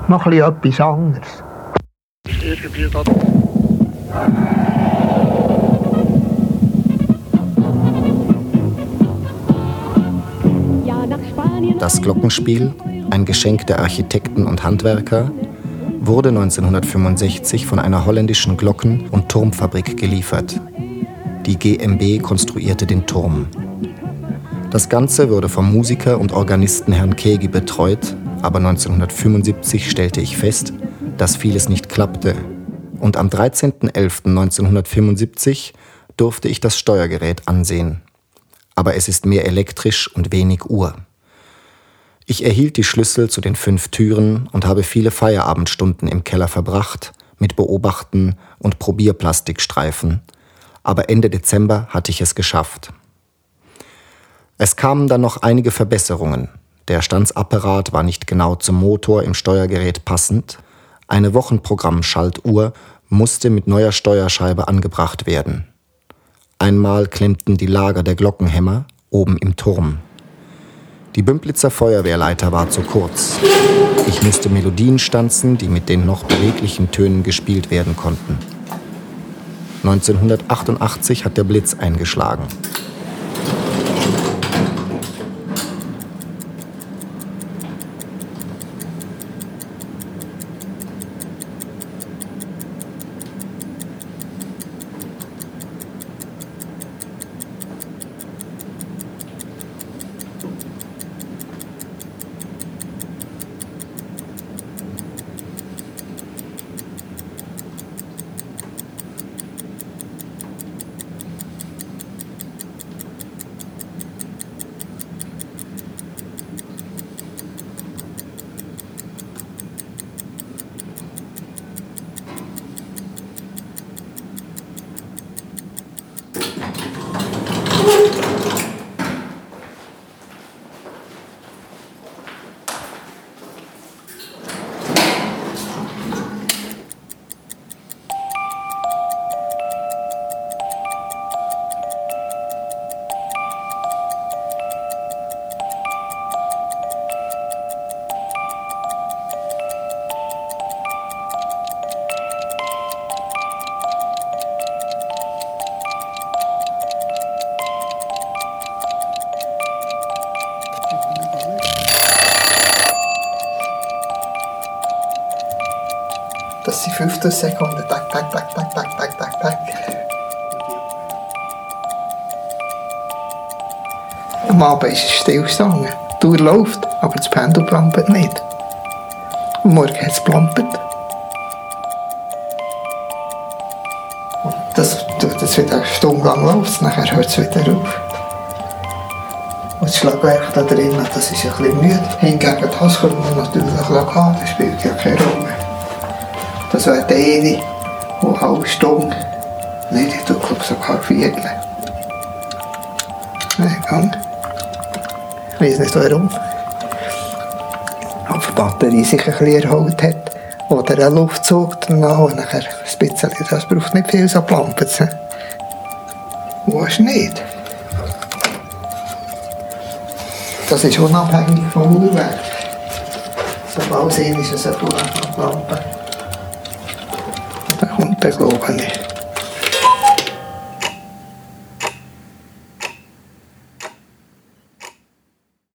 Noch etwas anderes. Das Glockenspiel, ein Geschenk der Architekten und Handwerker, wurde 1965 von einer holländischen Glocken- und Turmfabrik geliefert. Die GmbH konstruierte den Turm. Das Ganze wurde vom Musiker und Organisten Herrn Kegi betreut, aber 1975 stellte ich fest, dass vieles nicht klappte. Und am 13.11.1975 durfte ich das Steuergerät ansehen. Aber es ist mehr elektrisch und wenig Uhr. Ich erhielt die Schlüssel zu den 5 Türen und habe viele Feierabendstunden im Keller verbracht, mit Beobachten und Probierplastikstreifen. Aber Ende Dezember hatte ich es geschafft. Es kamen dann noch einige Verbesserungen. Der Standsapparat war nicht genau zum Motor im Steuergerät passend. Eine Wochenprogramm-Schaltuhr musste mit neuer Steuerscheibe angebracht werden. Einmal klemmten die Lager der Glockenhämmer oben im Turm. Die Bümplitzer Feuerwehrleiter war zu kurz. Ich musste Melodien stanzen, die mit den noch beweglichen Tönen gespielt werden konnten. 1988 hat der Blitz eingeschlagen. Das sind 15 Sekunden. Tack, tack, tack, tack, tack, tack, tack, tack. Am Abend ist es stillgestanden. Die Uhr läuft, aber das Pendel plampert nicht. Am Morgen hat es plampert. Und das wieder eine Stunde lang läuft, nachher hört es wieder auf. Und das Schlagwerk da drinnen, das ist ein bisschen müde. Hingegen das kann man natürlich haben, das spielt ja keine Rolle. Das wäre der eine, der eine halbe Stunde, nein, ich tue sogar Viertel. Nein, gang. Ich weiss nicht warum. Aber die Batterie sich ein bisschen erholt hat. Oder ein Luftzug danach und nachher ein bisschen, das braucht nicht viel, so Lampen. Willst du nicht? Das ist unabhängig vom Uhrwerk. Sobald es ist es eine Lampe. Da kommt der Glaube nicht.